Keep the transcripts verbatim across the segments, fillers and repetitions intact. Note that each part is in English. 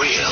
real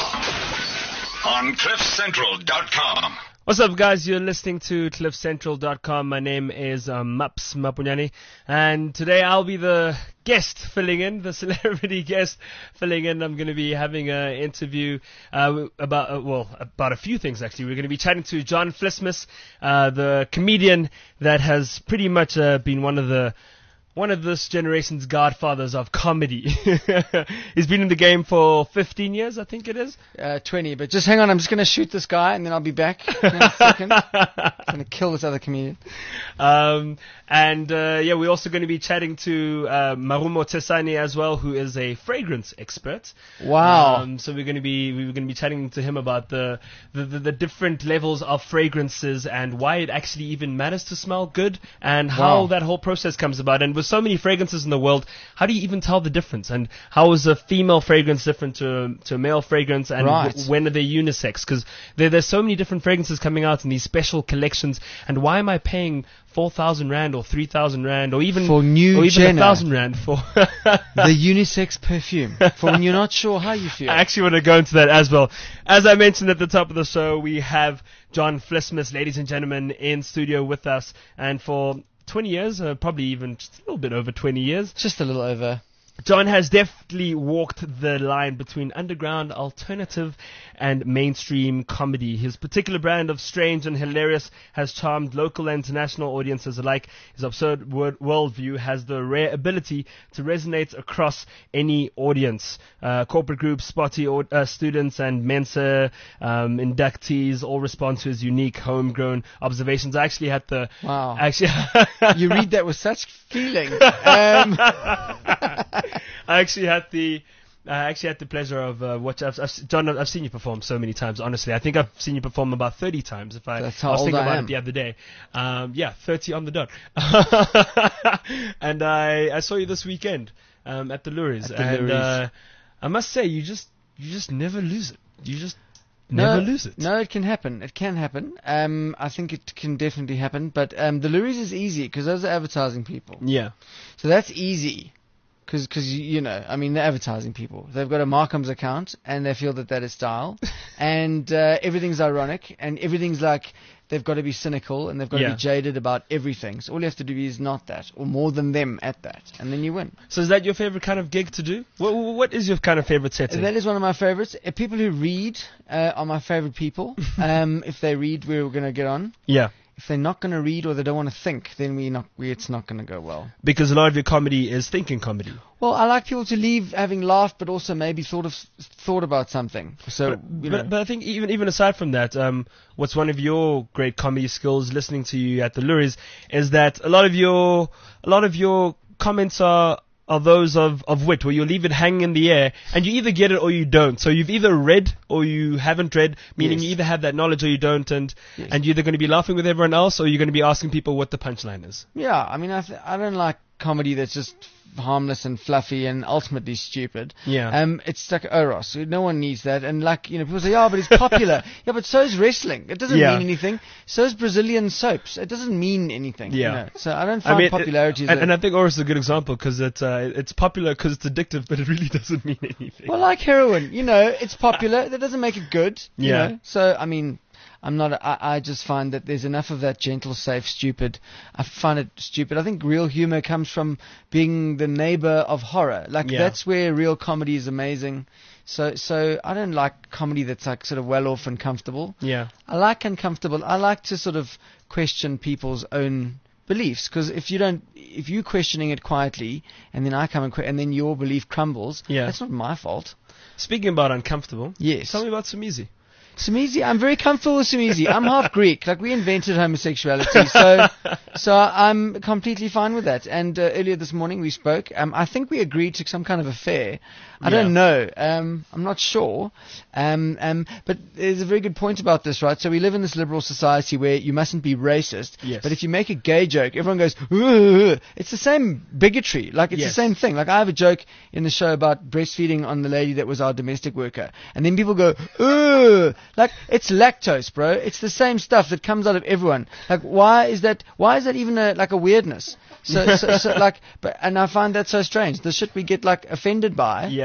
on cliff central dot com. What's up, guys? You're listening to cliff central dot com. My name is uh, Maps Mapunyani, and today I'll be the guest filling in, the celebrity guest filling in. I'm going to be having an interview uh, about, uh, well, about a few things, actually. We're going to be chatting to John Vlismus, uh, the comedian that has pretty much uh, been one of the One of this generation's godfathers of comedy. He's been in the game for fifteen years, I think it is. Uh, twenty, but just hang on, I'm just going to shoot this guy and then I'll be back in a second. I'm going to kill this other comedian. Um, and uh, yeah, we're also going to be chatting to uh, Marumo Tesani as well, who is a fragrance expert. Wow. Um, so we're going to be we're going to be chatting to him about the the, the the different levels of fragrances and why it actually even matters to smell good and how Wow. that whole process comes about. And with so many fragrances in the world, how do you even tell the difference? And how is a female fragrance different to to a male fragrance? And Right. w- when are they unisex? Because there, there's so many different fragrances coming out in these special collections. And why am I paying four thousand rand or three thousand rand or even For new or even Jenna. a thousand rand for? The unisex perfume for when you're not sure how you feel. I actually want to go into that as well. As I mentioned at the top of the show, we have John Vlismus, ladies and gentlemen, in studio with us, and for twenty years, uh, probably even just a little bit over twenty years, Just a little over. John has definitely walked the line between underground, alternative, and mainstream comedy. His particular brand of strange and hilarious has charmed local and international audiences alike. His absurd word worldview has the rare ability to resonate across any audience. Uh, corporate groups, spotty or, uh, students, and Mensa um, inductees all respond to his unique, homegrown observations. I actually had the... Wow. Actually, You read that with such feeling. Um, I actually had the I actually had the pleasure of uh, watching. I've, I've, John, I've seen you perform so many times. Honestly, I think I've seen you perform about thirty times. If I, That's how I was old thinking I about am. it the other day. Um, yeah, thirty on the dot. And I, I saw you this weekend um, at the Luries, At the and Luries. uh, I must say, you just you just never lose it. You just never no, lose it. No, it can happen. It can happen. Um, I think it can definitely happen. But um, the Luries is easy because those are advertising people. Yeah. So that's easy. Because, you know, I mean, they're advertising people. They've got a Markham's account, and they feel that that is style. and uh, everything's ironic, and everything's like they've got to be cynical, and they've got Yeah. to be jaded about everything. So all you have to do is not that, or more than them at that, and then you win. So is that your favorite kind of gig to do? What, what is your kind of favorite setting? That is one of my favorites. Uh, people who read uh, are my favorite people. um, if they read, we're going to get on. Yeah. If they're not going to read or they don't want to think, then we not we, it's not going to go well. Because a lot of your comedy is thinking comedy. Well, I like people to leave having laughed, but also maybe thought of thought about something. So, But, you know, but, but I think even even aside from that, um, what's one of your great comedy skills? Listening to you at the Luries is that a lot of your a lot of your comments are are those of, of wit, where you leave it hanging in the air, and you either get it or you don't. So you've either read or you haven't read, meaning Yes. you either have that knowledge or you don't, and Yes. and you're either going to be laughing with everyone else or you're going to be asking people what the punchline is. yeah, I mean, I th- I don't like comedy that's just harmless and fluffy and ultimately stupid. Yeah. Um, it's like Eros. No one needs that. And like, you know, people say, yeah, but it's popular. yeah, but so is wrestling. It doesn't Yeah. mean anything. So is Brazilian soaps. It doesn't mean anything. Yeah. You know? So I don't find I mean, popularity it, as and, a- and I think Oris is a good example because it, uh, it's popular because it's addictive, but it really doesn't mean anything. Well, like heroin, you know, it's popular. That doesn't make it good. You Yeah. know? So, I mean, I'm not, I, I just find that there's enough of that gentle, safe, stupid. I find it stupid. I think real humor comes from being the neighbor of horror. Like, Yeah. that's where real comedy is amazing. So, so I don't like comedy that's like sort of well off and comfortable. Yeah. I like uncomfortable. I like to sort of question people's own beliefs, because if you don't, if you're questioning it quietly, and then I come and que- and then your belief crumbles, Yeah. that's not my fault. Speaking about uncomfortable, Yes. tell me about Sumizi. Sumizi, I'm very comfortable with Sumizi. I'm half Greek. Like, we invented homosexuality, so so I'm completely fine with that. And uh, earlier this morning we spoke. Um, I think we agreed to some kind of affair. I Yeah. don't know. Um, I'm not sure. Um, um, but there's a very good point about this, right? So we live in this liberal society where you mustn't be racist. Yes. But if you make a gay joke, everyone goes, "Ugh." It's the same bigotry. Like, it's Yes. the same thing. Like, I have a joke in the show about breastfeeding on the lady that was our domestic worker. And then people go, "Ugh." Like, it's lactose, bro. It's the same stuff that comes out of everyone. Like, why is that, why is that even a, like a weirdness? So, so, so like, but, and I find that so strange. The shit we get like offended by. Yeah.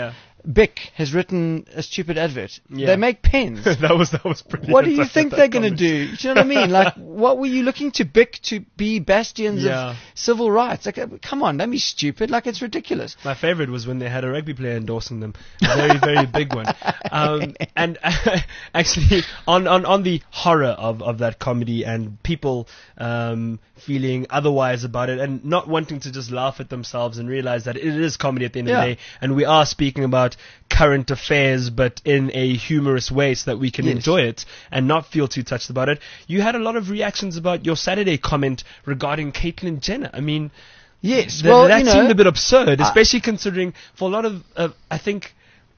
Bic has written a stupid advert. Yeah. They make pens. that was that was brilliant. What do you I think thought they're that going to comment. do? Do you know what I mean? Like, what were you looking to Bic to be bastions Yeah. of civil rights? Like, uh, come on, don't be stupid. Like, it's ridiculous. My favorite was when they had a rugby player endorsing them. A very, very big one. Um, and actually, on, on, on the horror of, of that comedy and people um, feeling otherwise about it and not wanting to just laugh at themselves and realize that it is comedy at the end Yeah. of the day. And we are speaking about current affairs, but in a humorous way so that we can Yes. enjoy it and not feel too touched about it. You had a lot of reactions about your Saturday comment regarding Caitlyn Jenner. I mean... Yes, Th- well, that you know, seemed a bit absurd, I- especially considering for a lot of, uh, I think,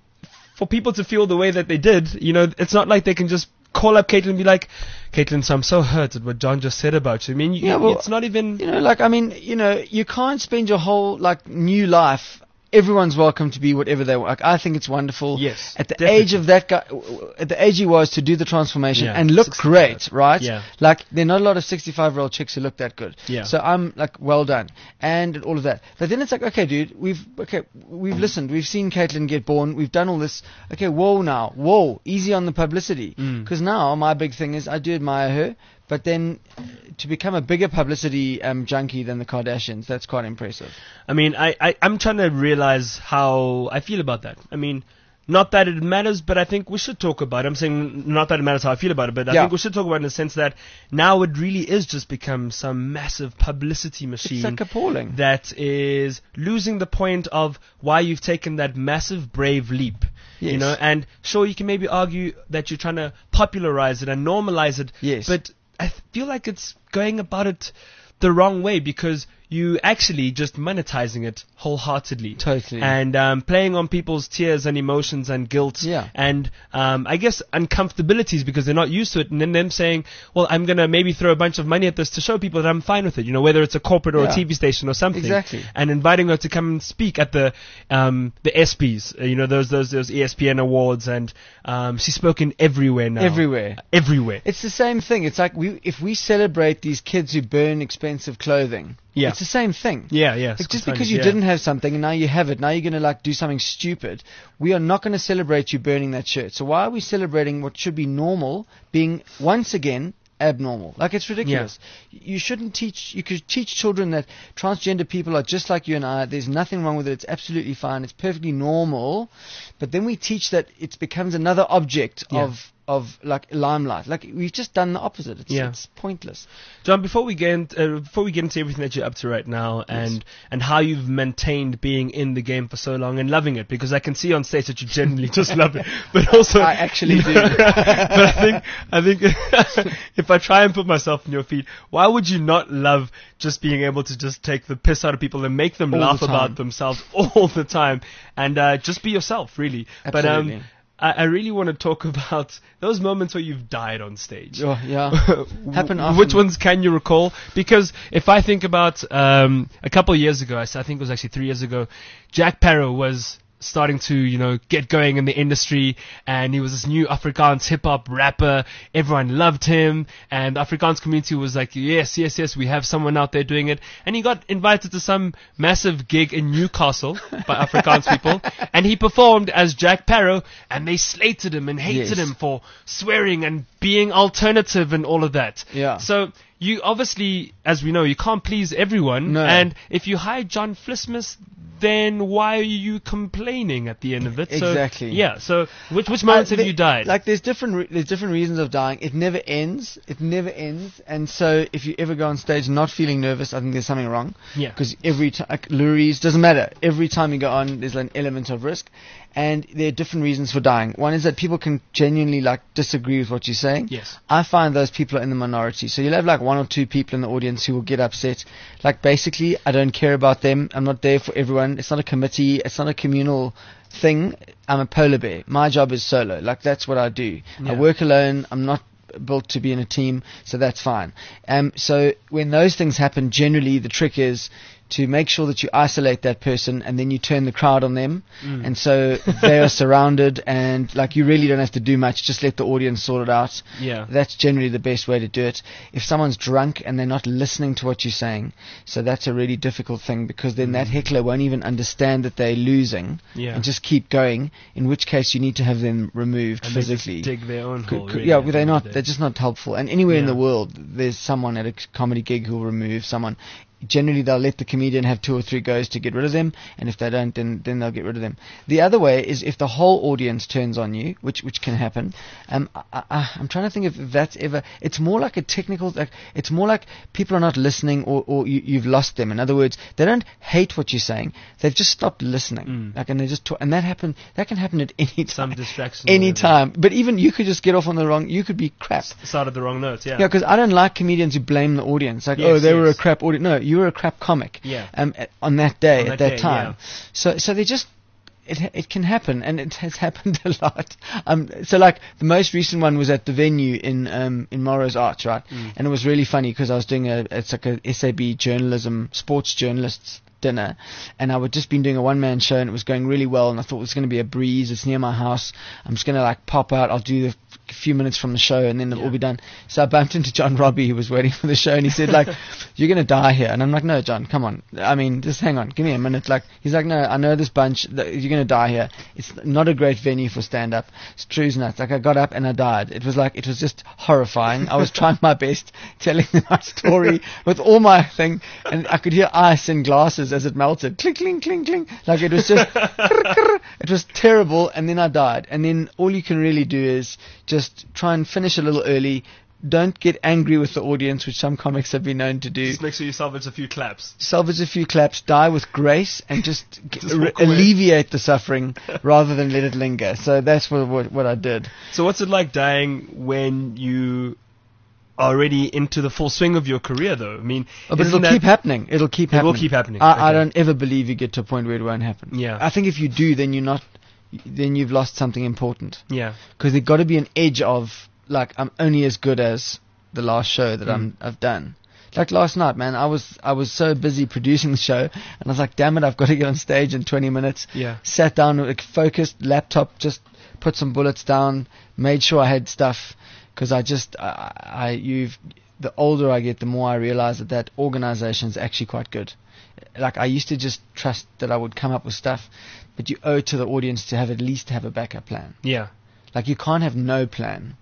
for people to feel the way that they did, you know, it's not like they can just call up Caitlyn and be like, Caitlyn, so I'm so hurt at what John just said about you. I mean, you, Yeah, well, it's not even... you know, like, I mean, you know, you can't spend your whole, like, new life. Everyone's welcome to be whatever they want. Like, I think it's wonderful. Yes, At the definitely. age of that guy, at the age he was to do the transformation Yeah, and look sixty-five. great, right? Yeah. Like, there are not a lot of sixty-five-year-old chicks who look that good. Yeah. So I'm like, well done, and all of that. But then it's like, okay, dude, we've okay, we've listened, we've seen Caitlyn get born, we've done all this. Okay, whoa now, whoa, easy on the publicity, Mm. because now my big thing is I do admire her. But then, uh, to become a bigger publicity um, junkie than the Kardashians, that's quite impressive. I mean, I, I, I'm trying to realize how I feel about that. I mean, not that it matters, but I think we should talk about it. I'm saying not that it matters how I feel about it, but I Yeah. think we should talk about it in the sense that now it really is just become some massive publicity machine. It's like appalling. That is losing the point of why you've taken that massive brave leap. You Yes. know, and sure, you can maybe argue that you're trying to popularize it and normalize it. Yes. But I th- feel like it's going about it the wrong way because you actually just monetizing it wholeheartedly. Totally. And um, playing on people's tears and emotions and guilt. Yeah. And um, I guess uncomfortabilities because they're not used to it. And then them saying, well, I'm going to maybe throw a bunch of money at this to show people that I'm fine with it. You know, whether it's a corporate or Yeah. a T V station or something. Exactly. And inviting her to come and speak at the um, the ESPYs. Uh, you know, those, those, those E S P N awards. And um, she's spoken everywhere now. Everywhere. Everywhere. It's the same thing. It's like we if we celebrate these kids who burn expensive clothing, Yeah. it's the same thing. Yeah, yeah. It's just funny, because you yeah. didn't have something and now you have it. Now you're going to like do something stupid. We are not going to celebrate you burning that shirt. So why are we celebrating what should be normal being once again abnormal? Like it's ridiculous. You shouldn't teach. You could teach children that transgender people are just like you and I. There's nothing wrong with it. It's absolutely fine. It's perfectly normal. But then we teach that it becomes another object Yeah. of of like limelight. Like we've just done the opposite. It's, Yeah. it's pointless. John, before we get in, uh, before we get into everything that you're up to right now, and and how you've maintained being in the game for so long and loving it, because I can see on stage that you genuinely just love it, but also I actually do. but I think I think if I try and put myself in your feet, why would you not love just being able to just take the piss out of people and make them All laugh the time. about themselves all the time and uh, just be yourself, really? But Absolutely. um. I, I really want to talk about those moments where you've died on stage. Oh, yeah. Happen often. Which ones can you recall? Because if I think about um, a couple of years ago, I s- I think it was actually three years ago, Jack Parow was starting to, you know, get going in the industry, and he was this new Afrikaans hip-hop rapper. Everyone loved him, and the Afrikaans community was like, yes, yes, yes, we have someone out there doing it. And he got invited to some massive gig in Newcastle by Afrikaans people, and he performed as Jack Parow, and they slated him and hated Yes. him for swearing and being alternative and all of that. Yeah. So you obviously, as we know, you can't please everyone. No. And if you hire John Flismus, then why are you complaining at the end of it? So, Exactly. yeah. So which which moments Uh, have the- you died? Like there's different re- there's different reasons of dying. It never ends. It never ends. And so if you ever go on stage not feeling nervous, I think there's something wrong. Yeah. Because every time, like, Louise, doesn't matter. Every time you go on, there's an element of risk. And there are different reasons for dying. One is that people can genuinely like disagree with what you're saying. Yes. I find those people are in the minority. So you'll have like one or two people in the audience who will get upset. Like basically, I don't care about them. I'm not there for everyone. It's not a committee. It's not a communal thing. I'm a polar bear. My job is solo. Like that's what I do. Yeah. I work alone. I'm not built to be in a team, so that's fine. Um, so when those things happen, generally the trick is to make sure that you isolate that person, and then you turn the crowd on them, Mm. and so they are surrounded, and like you really don't have to do much, just let the audience sort it out. Yeah. That's generally the best way to do it. If someone's drunk and they're not listening to what you're saying, so that's a really difficult thing, because then that heckler won't even understand that they're losing Yeah. and just keep going, in which case you need to have them removed And they just physically. dig their own C- hole. c- really, yeah, at the they're end of not. the day. They're just not helpful. And anywhere in Yeah. the world, there's someone at a c- comedy gig who'll remove someone. Generally, they'll let the comedian have two or three goes to get rid of them, and if they don't, then then they'll get rid of them. The other way is if the whole audience turns on you, which which can happen. Um, I, I, I'm trying to think if that's ever. It's more like a technical. Like it's more like people are not listening, or or you, you've lost them. In other words, they don't hate what you're saying. They've just stopped listening. Mm. Like, and they just talk, and that happen. That can happen at any time. Some distraction. or Any whatever. time. But even you could just get off on the wrong. You could be crap. Started the wrong note. Yeah. Yeah, because I don't like comedians who blame the audience. Like, Yes, oh, they were a yes. crap audience. No, you were a crap comic. Yeah. Um, at- on that day, On at that that day, time. yeah. So, so they just. It it can happen, and it has happened a lot. Um, so like the most recent one was at the venue in um in Morrow's Arch, right? Mm. And it was really funny because I was doing a it's like a S A B journalism sports journalists dinner, and I would just been doing a one man show, and it was going really well, and I thought it was going to be a breeze. It's near my house. I'm just going to like pop out. I'll do the f- few minutes from the show, and then it'll Yeah. all be done. So I bumped into John Robbie, who was waiting for the show, and he said like, "You're going to die here." And I'm like, "No, John, come on. I mean, just hang on. Give me a minute." Like he's like, "No, I know this bunch. Th- You're going to die here. It's not a great venue for stand up. It's true as nuts." Like I got up and I died. It was like it was just horrifying. I was trying my best telling my story with all my thing, and I could hear ice in glasses as it melted. Clink, clink, clink, clink. Like it was just, it was terrible. And then I died. And then all you can really do is just try and finish a little early. Don't get angry with the audience, which some comics have been known to do. Just make sure you salvage a few claps. Salvage a few claps, die with grace, and just, g- Just re- walk away. alleviate the suffering rather than let it linger. So that's what, what what I did. So what's it like dying when you are already into the full swing of your career, though? I mean, Oh, but isn't it'll that- keep happening. It'll keep It happening. will keep happening. I, I Okay. don't ever believe you get to a point where it won't happen. Yeah. I think if you do, then you're not. Then you've lost something important. Yeah. Because there's got to be an edge of like I'm only as good as the last show that Mm. I'm I've done. Like last night, man, I was I was so busy producing the show, and I was like, damn it, I've got to get on stage in twenty minutes. Yeah. Sat down, like, focused, laptop, just put some bullets down, made sure I had stuff, because I just I, I you've the older I get, the more I realize that that organization is actually quite good. Like I used to just trust that I would come up with stuff, but you owe it to the audience to have at least have a backup plan. Yeah. Like you can't have no plan.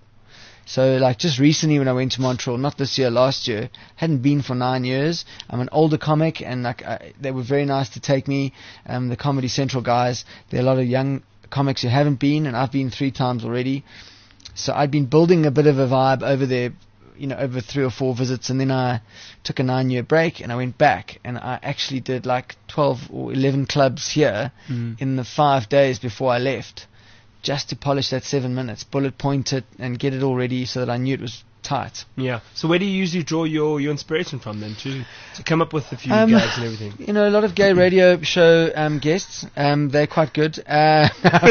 So like just recently when I went to Montreal, not this year, last year, hadn't been for nine years. I'm an older comic, and like I, they were very nice to take me. Um, the Comedy Central guys, there are a lot of young comics who haven't been, and I've been three times already. So I'd been building a bit of a vibe over there, you know, over three or four visits, and then I took a nine-year break, and I went back, and I actually did like twelve or eleven clubs here Mm. in the five days before I left, just to polish that seven minutes, bullet point it, and get it all ready so that I knew it was tight. Yeah. So where do you usually draw your, your inspiration from then to to come up with a few Um, gags and everything? You know, a lot of gay radio show um, guests, um, they're quite good. Uh,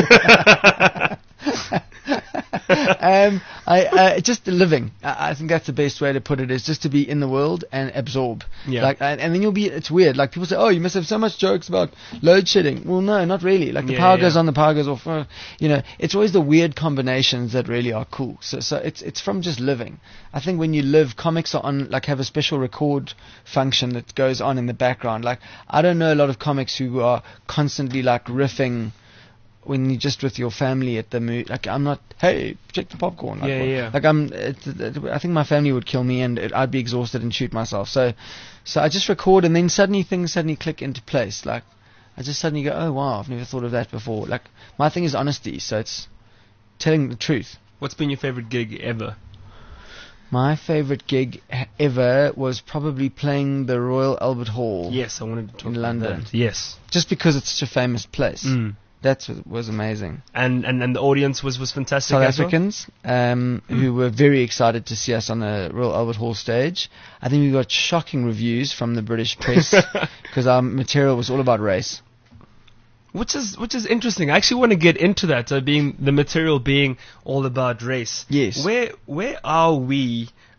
um, I uh, just living. I, I think that's the best way to put it. Is just to be in the world and absorb. Yeah. Like, and, and then you'll be. It's weird. Like people say, oh, you must have so much jokes about load shedding. Well, no, not really. Like the Yeah, power yeah. goes on, the power goes off. Uh, you know, it's always the weird combinations that really are cool. So, so it's it's from just living. I think when you live, comics are on like have a special record function that goes on in the background. Like I don't know a lot of comics who are constantly like riffing when you're just with your family at the mo Like I'm not, hey, check the popcorn. Like, Yeah, what- yeah. Like I'm, it, it, I think my family would kill me, and it, I'd be exhausted and shoot myself. So, so I just record, and then suddenly things suddenly click into place. Like I just suddenly go, oh wow, I've never thought of that before. Like my thing is honesty, so it's telling the truth. What's been your favorite gig ever? My favorite gig h- ever was probably playing the Royal Albert Hall. Yes, I wanted to talk In about London. that. Yes. Just because it's such a famous place. Mm. That was, was amazing. And, and and the audience was, was fantastic. South as well? Africans um, Mm. who were very excited to see us on the Royal Albert Hall stage. I think we got shocking reviews from the British press because our material was all about race. Which is which is interesting. I actually want to get into that. Uh, being the material being all about race. Yes. Where where are we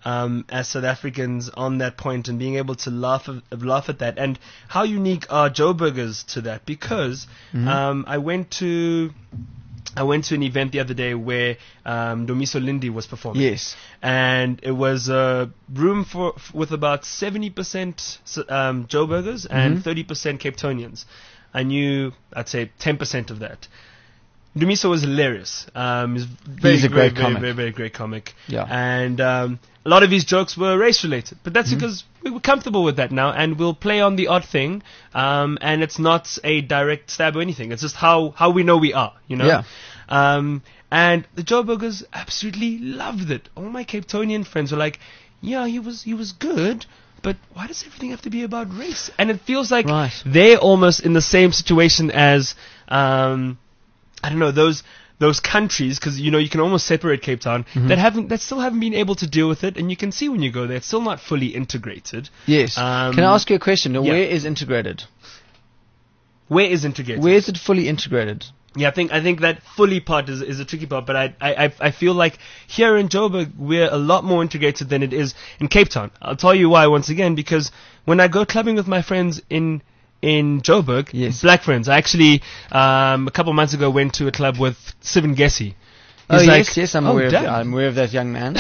um, as South Africans on that point and being able to laugh at, laugh at that. And how unique are Joburgers to that? Because Mhm. um, I went to I went to an event the other day where um, Domiso Lindy was performing. Yes. And it was a room for f- with about seventy percent um, Joburgers and Mhm. thirty percent Cape Townians. I knew, I'd say, ten percent of that. Domiso was hilarious. Um, he's very, He's a very, great very, comic. very, very great comic. Yeah. And um, a lot of his jokes were race related, but that's Mhm. because we were comfortable with that now, and we'll play on the odd thing. Um, and it's not a direct stab or anything. It's just how how we know we are, you know. Yeah. Um, and the Joburgers absolutely loved it. All my Cape Townian friends were like, "Yeah, he was he was good, but why does everything have to be about race?" And it feels like Right. they're almost in the same situation as um, I don't know, those those countries, because you know you can almost separate Cape Town Mhm. that haven't that still haven't been able to deal with it, and you can see when you go there, it's still not fully integrated. Yes. Um, Can I ask you a question? Now, yeah. Where is integrated? Where is integrated? Where is it fully integrated? Yeah, I think I think that fully part is is a tricky part, but I I I- I feel like here in Joburg we're a lot more integrated than it is in Cape Town. I'll tell you why once again, because when I go clubbing with my friends in in Joburg, Yes. black friends, I actually um, a couple of months ago went to a club with Sivan Gessie. Oh He's like, yes, yes, I'm "Oh, aware. Of damn." that. I'm aware of that young man.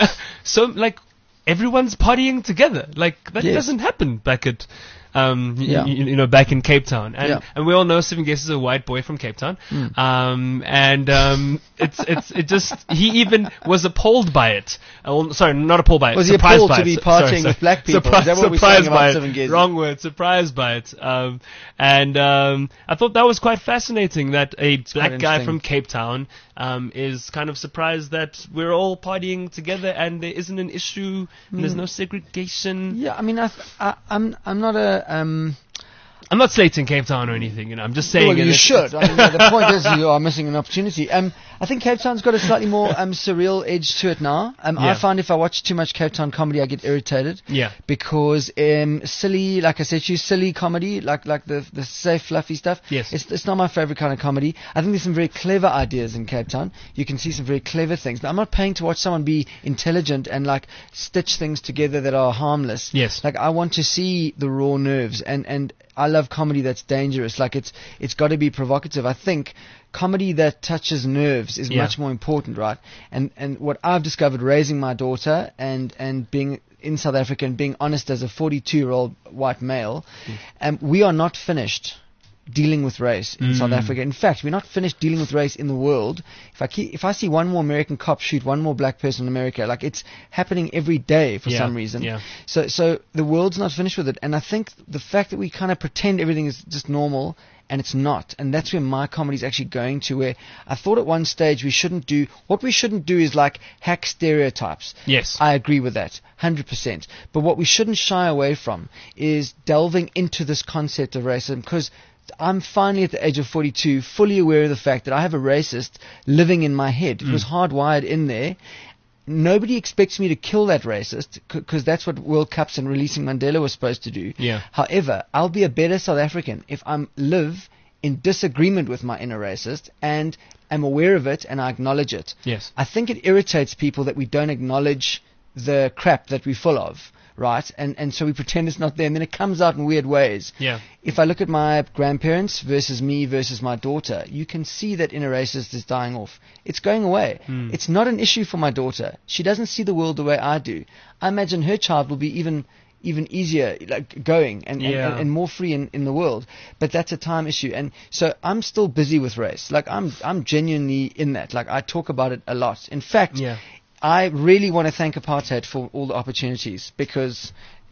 So like everyone's partying together. Like that Yes. doesn't happen back at um y- Yeah. y- you know back in Cape Town. And Yeah. and we all know Stephen Guest is a white boy from Cape Town. Mm. Um and um it's it's it just he even was appalled by it. Uh, well, sorry, not appalled by it. Was he surprised appalled by to it. be So- sorry, partying sorry. with black people? Is Surprised, that what we're surprised saying about by Stephen it. Guest? Wrong word. Surprised by it. Um and um I thought that was quite fascinating that a black quite guy interesting. from Cape Town um is kind of surprised that we're all partying together and there isn't an issue and there's Mm. no segregation. Yeah, I mean, I, th- I, I'm, I'm not a. Um, I'm not slating Cape Town or anything, you know. I'm just saying. well, it- you it's- should. I mean, the point is, you are missing an opportunity. Um, I think Cape Town's got a slightly more um, surreal edge to it now. Um, I Yeah. find if I watch too much Cape Town comedy, I get irritated. Yeah. Because um, silly, like I said, to you, silly comedy, like like the the safe, fluffy stuff. Yes. It's it's not my favorite kind of comedy. I think there's some very clever ideas in Cape Town. You can see some very clever things. Now, I'm not paying to watch someone be intelligent and like stitch things together that are harmless. Yes. Like I want to see the raw nerves, and and I love comedy that's dangerous. Like it's it's got to be provocative. I think comedy that touches nerves is Yeah. much more important, right? And and what I've discovered raising my daughter and and being in South Africa and being honest as a forty-two year old white male, um, we are not finished dealing with race in Mm. South Africa. In fact, we're not finished dealing with race in the world. If I keep, if I see one more American cop shoot one more black person in America, like it's happening every day for Yeah, some reason. yeah. So so the world's not finished with it, and I think the fact that we kind of pretend everything is just normal. And it's not, and that's where my comedy is actually going to. Where I thought at one stage we shouldn't do what we shouldn't do is like hack stereotypes. Yes. I agree with that, one hundred percent. But what we shouldn't shy away from is delving into this concept of racism, because I'm finally at the age of forty-two, fully aware of the fact that I have a racist living in my head. It was hardwired in there. Nobody expects me to kill that racist, because that's what World Cups and releasing Mandela was supposed to do. Yeah. However, I'll be a better South African if I live in disagreement with my inner racist and am aware of it and I acknowledge it. Yes. I think it irritates people that we don't acknowledge the crap that we're full of, right? And and so we pretend it's not there, and then it comes out in weird ways. Yeah. If I look at my grandparents versus me versus my daughter, you can see that inner racist is dying off. It's going away. Hmm. It's not an issue for my daughter. She doesn't see the world the way I do. I imagine her child will be even even easier, like going and, and, Yeah. and, and more free in, in the world. But that's a time issue. And so I'm still busy with race. Like I'm I'm genuinely in that. Like I talk about it a lot. In fact, Yeah. I really want to thank apartheid for all the opportunities, because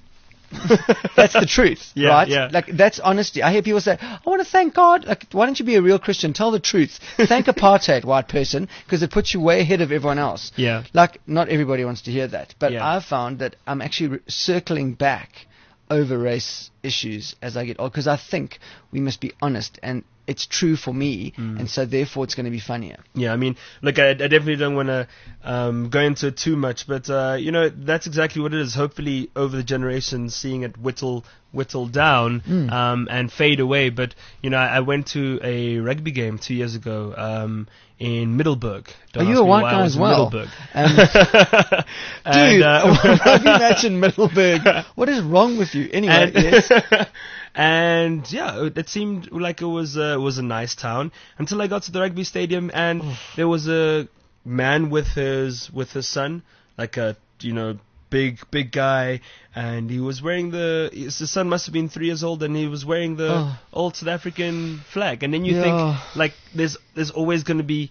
that's the truth, Yeah, right? yeah. Like that's honesty. I hear people say, "I want to thank God." Like, why don't you be a real Christian? Tell the truth. Thank apartheid, white person, because it puts you way ahead of everyone else. Yeah. Like, not everybody wants to hear that, but Yeah. I've found that I'm actually re- circling back over race issues as I get old, because I think we must be honest, and it's true for me, Mm. and so therefore it's going to be funnier. Yeah, I mean, look, I, I definitely don't want to um, go into it too much, but uh, you know, that's exactly what it is. Hopefully, over the generations, seeing it whittle whittle down Mm. um, and fade away. But you know, I, I went to a rugby game two years ago um, in Middelburg. Don't Are you ask a me white why I guy was as in well? Middelburg. Um, And, Dude, uh, a rugby match in Middelburg. What is wrong with you? Anyway, and, yes. and yeah, it, it seemed like it was uh, was a nice town until I got to the rugby stadium, and there was a man with his with his son, like a you know big big guy, and he was wearing the his son must have been three years old, and he was wearing the Oh. old South African flag, and then you Yeah. think like there's there's always going to be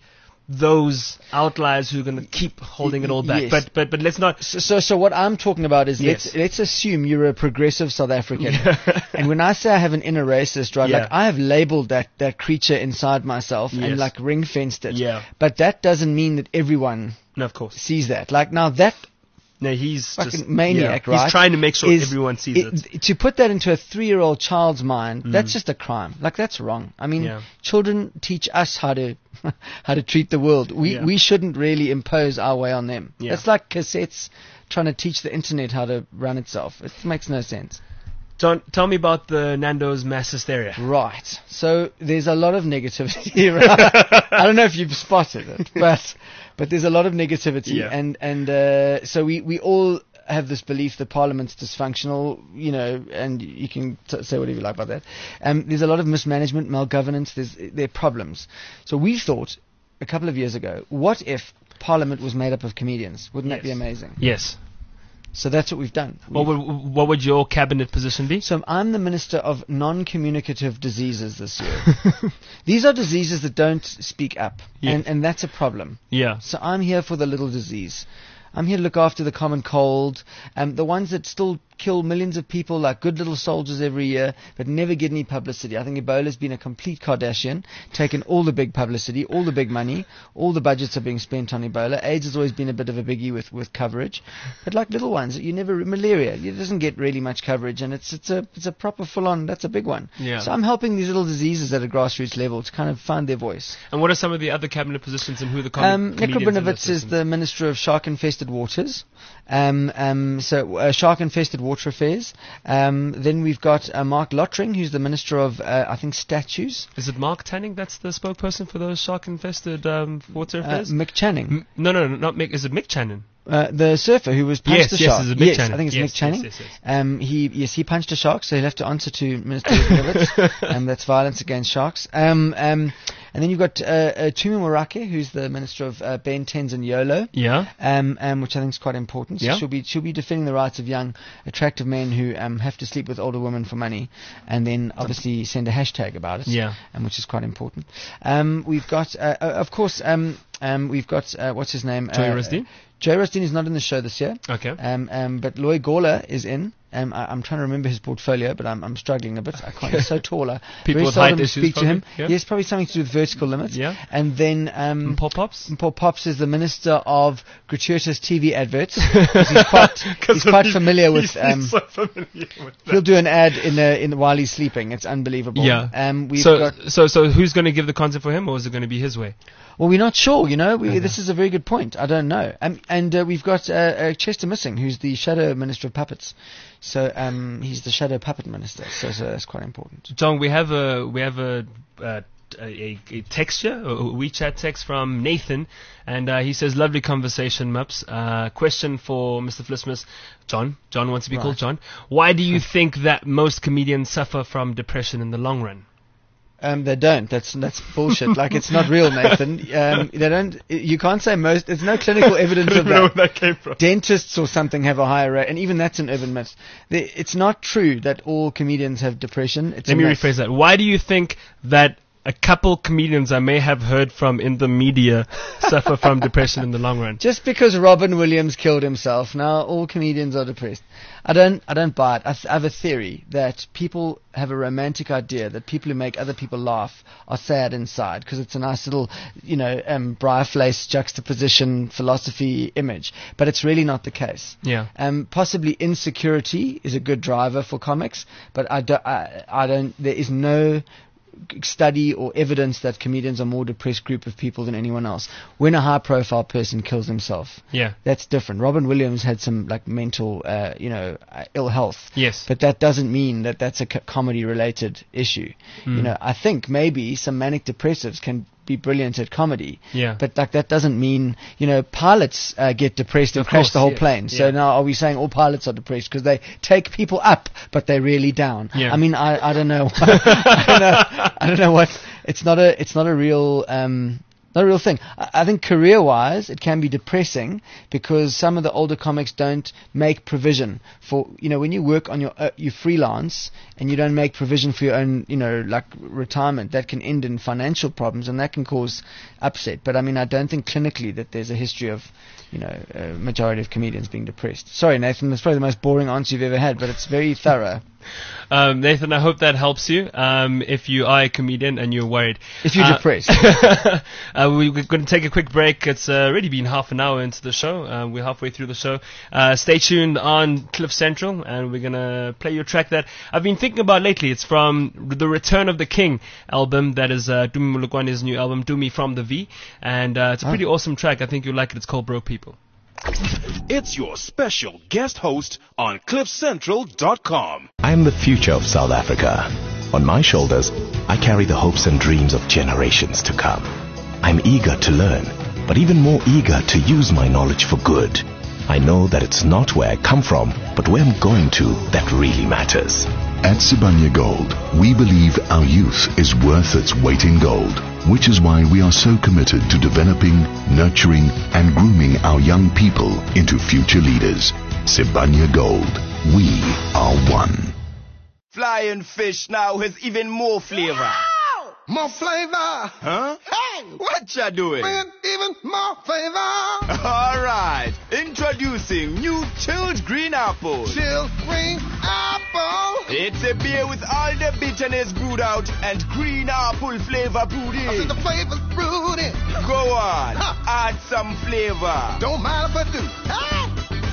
those outliers who are going to keep holding it all back, Yes. but but but let's not. So, so, so what I'm talking about is Yes. let's let's assume you're a progressive South African, and when I say I have an inner racist, right, Yeah. like I have labelled that that creature inside myself Yes. and like ring fenced it. Yeah. But that doesn't mean that everyone No, of course. sees that. Like now that No, he's fucking just maniac, yeah, right? He's trying to make sure is- everyone sees it. it- To put that into a three-year-old child's mind, Mm. that's just a crime. Like that's wrong. I mean, Yeah. children teach us how to how to treat the world. We Yeah. we shouldn't really impose our way on them. Yeah. It's like cassettes trying to teach the internet how to run itself. It makes no sense. John, tell me about the Nando's mass hysteria. Right. So there's a lot of negativity. Right? I don't know if you've spotted it, but but there's a lot of negativity, Yeah. and and uh, so we we all have this belief that Parliament's dysfunctional, you know, and you can t- say whatever you like about that. Um, there's a lot of mismanagement, malgovernance. There's there are problems. So we thought a couple of years ago, what if Parliament was made up of comedians? Wouldn't that be Yes. amazing? Yes. So that's what we've done. What would what would your cabinet position be? So I'm the Minister of Non-Communicative Diseases this year. These are diseases that don't speak up, Yeah. and, and that's a problem. Yeah. So I'm here for the little disease. I'm here to look after the common cold, um, the ones that still kill millions of people like good little soldiers every year, but never get any publicity. I think Ebola's been a complete Kardashian, taken all the big publicity, all the big money, all the budgets are being spent on Ebola. AIDS has always been a bit of a biggie with, with coverage, but like little ones, you never malaria, it doesn't get really much coverage, and it's it's a it's a proper full on. That's a big one. Yeah. So I'm helping these little diseases at a grassroots level to kind of find their voice. And what are some of the other cabinet positions and who the com- Um, Nick comedians in Rabinowitz this is system? the Minister of Shark-Infested Waters. Um, um, so uh, Shark-Infested Water Affairs. Um, then we've got uh, Mark Lottering, who's the Minister of, uh, I think, Statues. Is it Mark Tanning that's the spokesperson for those shark-infested um, water Uh, affairs? Mick Channing, M- no, no, no, not Mick. Is it Mick Channon? uh, the surfer who was punched Yes, the yes, shark. is it Mick yes, Channing? I think it's Yes, Mick Channing. yes, yes, yes. Um, he yes, he punched a shark, so he'll have to answer to Minister Rabinowitz, and that's violence against sharks. Um, um, and then you've got uh, uh, Tumi Morake, who's the Minister of uh, Ben Tens and YOLO. Yeah. Um, um, which I think is quite important. So Yeah. she'll be she'll be defending the rights of young, attractive men who um, have to sleep with older women for money, and then obviously send a hashtag about it. Yeah. Um, which is quite important. Um, we've got, uh, uh, of course, um, um, we've got uh, what's his name? Joey uh, Rusdin? Joey Rusdin is not in the show this year. Okay. Um, um, but Loy Gawler is in. Um, I, I'm trying to remember his portfolio, but I'm, I'm struggling a bit. I can't. He's so tall. I People very with height seldom issues speak to him. probably, yeah? Yes, probably something to do with vertical limits. Yeah. And then um, Paul Pops? Paul Pops is the Minister of Gratuitous T V Adverts. 'Cause he's quite, he's quite familiar with. He's, Um, he's so familiar with that. he'll do an ad in the, in the, while he's sleeping. It's unbelievable. Yeah. Um, we've so, got. so, so who's going to give the content for him, or is it going to be his way? Well, we're not sure. You know, we, Okay. this is a very good point. I don't know. Um, and uh, we've got uh, uh, Chester Missing, who's the Shadow Minister of Puppets. So um, he's the Shadow Puppet Minister. So, so that's quite important. John, we have a we have a uh, a, a text here, a WeChat text from Nathan, and uh, he says, "Lovely conversation, Mups. Uh, question for Mister Flismus, John. John wants to be Right. called John. Why do you think that most comedians suffer from depression in the long run?" Um, they don't. That's that's bullshit. Like it's not real, Nathan. Um, they don't. You can't say most. There's no clinical evidence I of don't know that. where that came from. Dentists or something have a higher rate, and even that's an urban myth. They, it's not true that all comedians have depression. It's Let a me myth. rephrase that. Why do you think that a couple comedians I may have heard from in the media suffer from depression in the long run? Just because Robin Williams killed himself, now all comedians are depressed. I don't. I don't buy it. I, th- I have a theory that people have a romantic idea that people who make other people laugh are sad inside because it's a nice little, you know, um, Briarflace juxtaposition philosophy image. But it's really not the case. Yeah. Um, possibly insecurity is a good driver for comics, but I, do, I, I don't. There is no study or evidence that comedians are more depressed group of people than anyone else. When a high-profile person kills himself, Yeah. that's different. Robin Williams had some like mental, uh, you know, uh, ill health. Yes. But that doesn't mean that that's a co- comedy-related issue. Mm. You know, I think maybe some manic depressives can be brilliant at comedy. Yeah. But like that doesn't mean, you know, pilots uh, get depressed and Of crash course, the whole yes. plane. So Yeah. now are we saying all pilots are depressed because they take people up, but they're really down? Yeah. I mean, I, I don't know. I don't know. I don't know what. It's not a. It's not a real. Um, not a real thing. I, I think career-wise, it can be depressing because some of the older comics don't make provision for. You know, when you work on your uh, you freelance and you don't make provision for your own, you know, like retirement, that can end in financial problems and that can cause upset. But I mean, I don't think clinically that there's a history of, you know, a majority of comedians being depressed. Sorry, Nathan, that's probably the most boring answer you've ever had, but it's very thorough. Um, Nathan, I hope that helps you. Um, if you are a comedian and you're worried, If you're Uh, depressed. uh, we, we're going to take a quick break. It's uh, already been half an hour into the show. Uh, we're halfway through the show. Uh, stay tuned on Cliff Central, and we're going to play your track that I've been thinking about lately. It's from the Return of the King album. That is uh, Dumi Mulukwane's new album, Do Me From the V. And uh, it's a pretty awesome track. I think you'll like it. It's called Broke People. It's your special guest host on cliff central dot com. I am the future of South Africa. On my shoulders, I carry the hopes and dreams of generations to come. I'm eager to learn, but even more eager to use my knowledge for good. I know that it's not where I come from, but where I'm going to that really matters. At Sibanye Gold, we believe our youth is worth its weight in gold, which is why we are so committed to developing, nurturing, and grooming our young people into future leaders. Sibanye Gold, we are one. Flying fish now has even more flavor. More flavor. Huh? Hey! What ya doing? Man, even more flavor. Alright, introducing new chilled green apple. Chill green apple. It's a beer with all the bitterness brewed out and green apple flavor brewed I see in. the flavors brewed in. Go on, Huh. add some flavor. Don't mind if I do. Hey!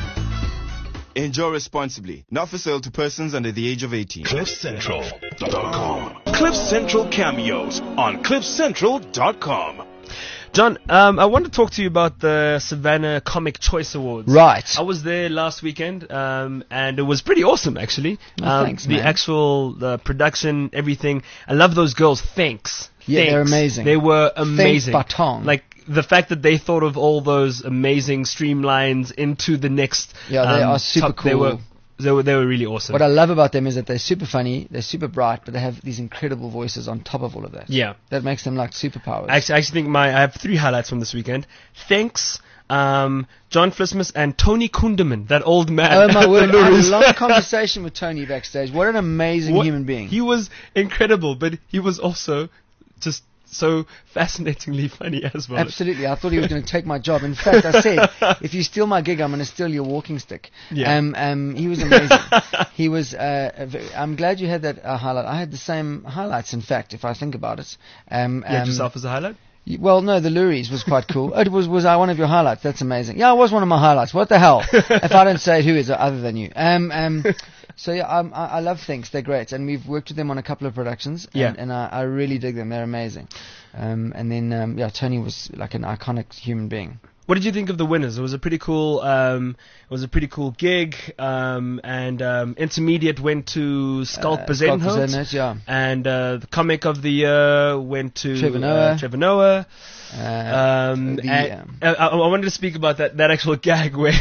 Enjoy responsibly. Not for sale to persons under the age of eighteen. cliff central dot com. Cliff Central cameos on cliff central dot com. John, um, I want to talk to you about the Savannah Comic Choice Awards. Right. I was there last weekend, um, and it was pretty awesome, actually. Oh, um, thanks, the man. actual the production, everything. I love those girls. Thanks. Yeah, they're Thanks. amazing. They were amazing. Batong. Like the fact that they thought of all those amazing streamlines into the next. Yeah, they um, are super top- They cool. were, they were, they were really awesome. What I love about them is that they're super funny, they're super bright, but they have these incredible voices on top of all of that. Yeah. That makes them like superpowers. I actually, I actually think my I have three highlights from this weekend. Thanks, um, John Flismus and Tony Kundeman, that old man. Oh my at the word! I had a Lurus. long conversation with Tony backstage. What an amazing What- human being! He was incredible, but he was also just so fascinatingly funny as well. Absolutely, I thought he was going to take my job. In fact, I said, if you steal my gig, I'm going to steal your walking stick. Yeah. Um, um, he was amazing. he was. Uh, a ve- I'm glad you had that uh, highlight. I had the same highlights. In fact, if I think about it. Um, You had um, yourself as a highlight? y- Well, no, the Luries was quite cool. Oh, it was was I one of your highlights? That's amazing. Yeah, it was one of my highlights. What the hell? If I don't say it, who is it other than you? Um, um, so yeah, um, I, I love Things. They're great, and we've worked with them on a couple of productions. And, Yeah. and I, I really dig them. They're amazing. Um, and then um, yeah, Tony was like an iconic human being. What did you think of the winners? It was a pretty cool. Um, it was a pretty cool gig. Um, and um, intermediate went to Skulk Uh, Bezuidenhout. Skulk Bezuidenhout, yeah. And uh, the comic of the year went to Trevor uh, Noah. Trevor Noah. Uh, Um, the, and, um, uh, I, I wanted to speak about that, that actual gag where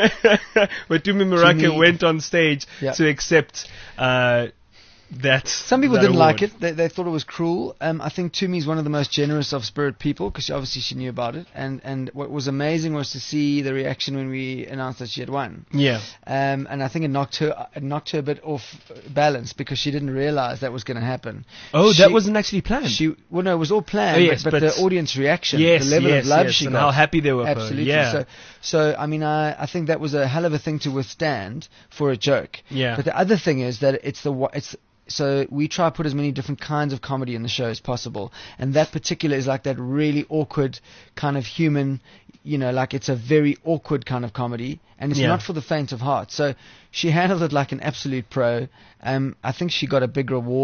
where Tumi Maraka Tumi- went on stage Yeah. to accept uh, that. Some people that didn't award. like it. They, they thought it was cruel. Um, I think Tumi is one of the most generous of spirit people because obviously she knew about it. And, and what was amazing was to see the reaction when we announced that she had won. Yeah. Um, and I think it knocked her it knocked her a bit off balance because she didn't realize that was going to happen. Oh, She- that wasn't actually planned. She well, no, it was all planned. Oh, yes, but, but but- the audience reaction, Yes, the level yes, of love yes, she and got, how happy they were for her, Absolutely. yeah. So, so I mean, I, I think that was a hell of a thing to withstand for a joke. Yeah. But the other thing is that it's the wa- it's. So we try to put as many different kinds of comedy in the show as possible, and that particular is like that really awkward kind of human, you know, like it's a very awkward kind of comedy, and it's Yeah. not for the faint of heart. So she handled it like an absolute pro. Um, I think she got a big reward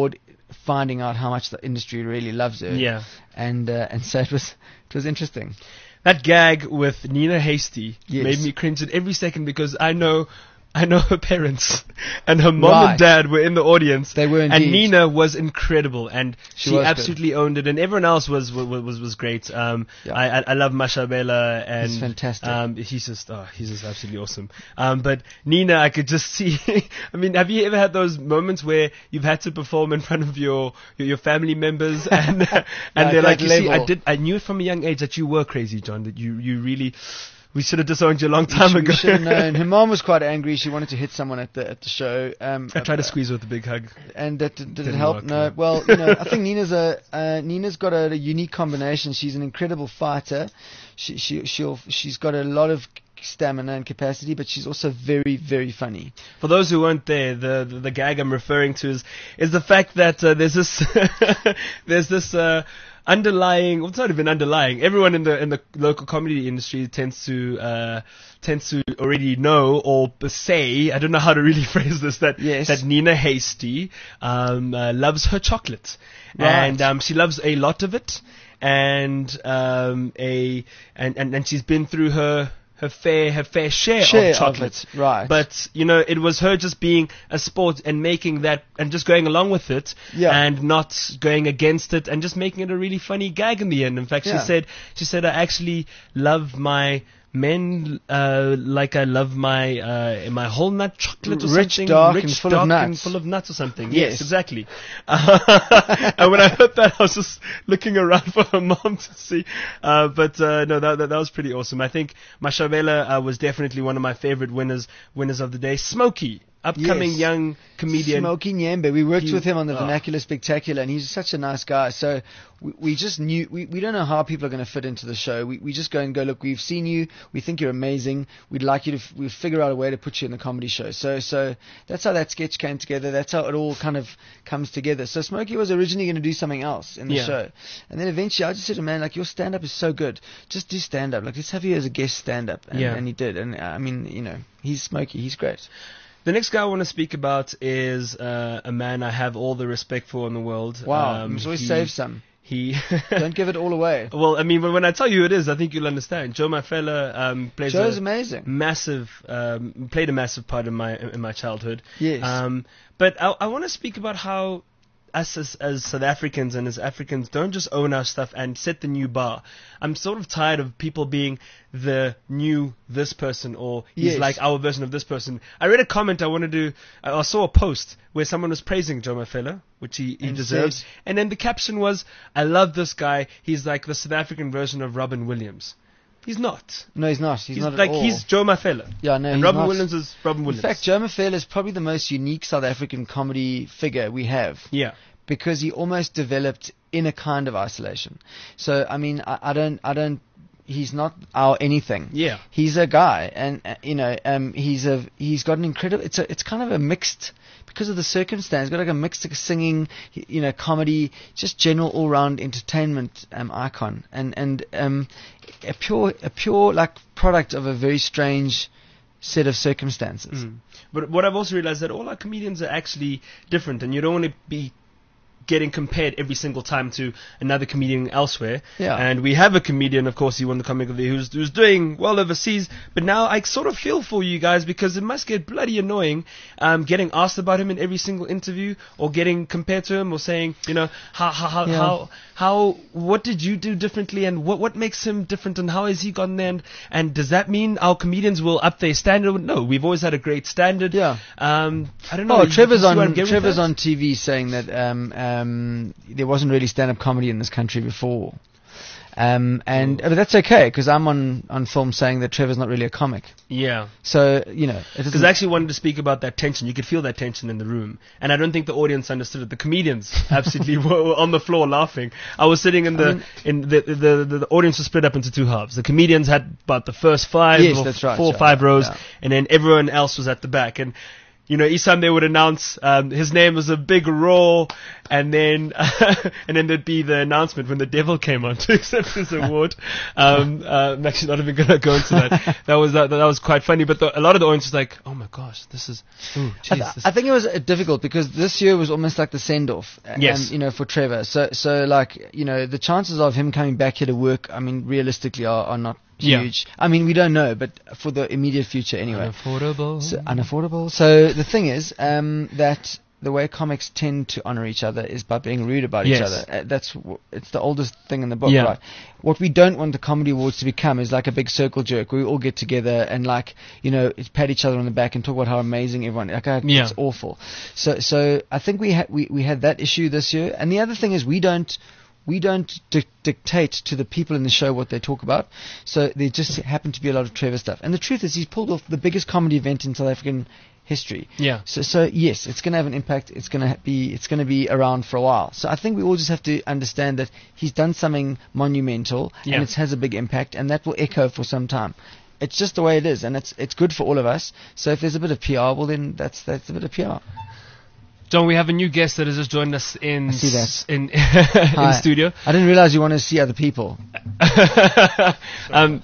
finding out how much the industry really loves her. Yeah. And uh, and so it was it was interesting. That gag with Nina Hasty Yes. made me cringe at every second because I know I know her parents and her mom Right. and dad were in the audience. They were and indeed. Nina was incredible, and She she, was good. absolutely owned it, and everyone else was was was, was great. Um, Yeah. I, I I love Mashabela, and He's fantastic. Um, he's just oh, he's just absolutely awesome. Um, but Nina, I could just see. I mean, have you ever had those moments where you've had to perform in front of your your, your family members, and and Like they're like, that you see, I level. did, I knew it from a young age that you were crazy, John. That you you really. We should have disowned you a long time we ago. should have known. Her mom was quite angry. She wanted to hit someone at the at the show. Um, I tried to uh, squeeze her with a big hug. And that did, did it Didn't help? work, No. no. Well, you know, I think Nina's a uh, Nina's got a, a unique combination. She's an incredible fighter. She she she'll she's got a lot of stamina and capacity, but she's also very very funny. For those who weren't there, the, the the gag I'm referring to is is the fact that uh, there's this there's this uh, underlying, well, it's not even underlying. Everyone in the in the local comedy industry tends to uh, tends to already know or say, I don't know how to really phrase this, that Yes. that Nina Hasty um, uh, loves her chocolate, Right. and um, she loves a lot of it, and um, a and, and and she's been through her. Her fair, her fair share, Share of of chocolate, it, right. But you know, it was her just being a sport and making that, and just going along with it, Yeah. and not going against it, and just making it a really funny gag in the end. In fact, Yeah. she said, she said, I actually love my men uh, like I love my uh, my whole nut chocolate or Rich, something, dark, rich, and full of dark, and nuts. full of nuts or something. Yes. Yes, exactly. Uh, and when I heard that, I was just looking around for her mom to see. Uh, but uh, no, that, that that was pretty awesome. I think Mashabela uh, was definitely one of my favorite winners winners of the day. Smokey, upcoming Yes. young comedian. Smokey Nyembe. We worked He- with him on the oh. Vernacular Spectacular, and he's such a nice guy. So we, we just knew we, we don't know how people are going to fit into the show. We we just go and go, look, we've seen you. We think you're amazing. We'd like you to. F- we'd figure out a way to put you in the comedy show. So so that's how that sketch came together. That's how it all kind of comes together. So Smokey was originally going to do something else in the Yeah. show, and then eventually I just said to him, man, like, your stand up is so good. Just do stand up. Like, let's have you as a guest stand up. And, Yeah. and he did. And uh, I mean, you know, he's Smokey. He's great. The next guy I want to speak about is uh, a man I have all the respect for in the world. Wow. Um, you must always he- save some. He. Don't give it all away. Well, I mean, when when I tell you who it is, I think you'll understand. Joe Mafela um, plays Joe's a amazing. massive, um, played a massive part in my in my childhood. Yes. Um, but I, I want to speak about how us as, as South Africans and as Africans don't just own our stuff and set the new bar. I'm sort of tired of people being the new this person, or he's Yes. like our version of this person. I read a comment I wanted to, I I saw a post where someone was praising Joe Mafela, which he, he And deserves. said- And then the caption was, I love this guy. He's like the South African version of Robin Williams. He's not. No, he's not. He's, He's not like, at all. he's Joe Mafela. Yeah, no, and he's Robin not. Williams is Robin Williams. In fact, Joe Mafela is probably the most unique South African comedy figure we have. Yeah. Because he almost developed in a kind of isolation. So I mean, I, I don't, I don't. He's not our anything. Yeah. He's a guy, and uh, you know, um, he's a, he's got an incredible. It's a, it's kind of a mixed, because of the circumstance. He's got like a mixed singing, you know, comedy, just general all-round entertainment um, icon, and and um, a pure, a pure like product of a very strange set of circumstances. Mm. But what I've also realized that all our comedians are actually different, and you don't want to be getting compared every single time to another comedian elsewhere. Yeah. And we have a comedian, of course, he won the Comic of the Year, who's, who's doing well overseas. But now I sort of feel for you guys, because it must get bloody annoying um, getting asked about him in every single interview, or getting compared to him, or saying, you know, how, how, how, Yeah. how, how what did you do differently, and what, what makes him different, and how has he gotten there? And, and does that mean our comedians will up their standard? No, we've always had a great standard. Yeah. Um, I don't know. Oh, you- Trevor's you see where I'm on getting with Trevor's that? on T V saying that um, um, there wasn't really stand-up comedy in this country before, um, and but that's okay, because I'm on on film saying that Trevor's not really a comic. Yeah. So you know, it Because doesn't- I actually wanted to speak about that tension. You could feel that tension in the room. And I don't think the audience understood it. The comedians absolutely were, were on the floor laughing. I was sitting in the, I mean- in the, the, the, the audience was split up into two halves. The comedians had about the first five Yes, or that's right, four or yeah, five rows, yeah. and then everyone else was at the back. And you know, each time they would announce um, his name was a big roar, and then and then there'd be the announcement when the devil came on to accept his award. Um, uh, I'm actually not even going to go into that. That was that, that was quite funny, but the, a lot of the audience was like, "Oh my gosh, this is." Ooh, I, geez, th- this I think it was uh, difficult because this year was almost like the send-off, uh, Yes. and, you know, for Trevor. So, so like, you know, the chances of him coming back here to work, I mean, realistically, are, are not Yeah. huge. I mean, we don't know, but for the immediate future, anyway. unaffordable. So, unaffordable. So the thing is um, that the way comics tend to honor each other is by being rude about Yes. each other. Uh, that's w- it's the oldest thing in the book, Yeah. right? What we don't want the comedy awards to become is like a big circle jerk where we all get together and like, you know, it's pat each other on the back and talk about how amazing everyone. Like, uh, Yeah. it's awful. So so I think we had we we had that issue this year. And the other thing is we don't. We don't di- dictate to the people in the show what they talk about. So there just happened to be a lot of Trevor stuff. And the truth is, he's pulled off the biggest comedy event in South African history. Yeah. So, so yes, it's going to have an impact. It's going to be, it's going to be around for a while. So I think we all just have to understand that he's done something monumental, Yeah. and it has a big impact, and that will echo for some time. It's just the way it is, and it's it's good for all of us. So if there's a bit of P R, well then that's that's a bit of P R. John, we have a new guest that has just joined us in I see that. in Hi. in studio. I didn't realize you want to see other people. um,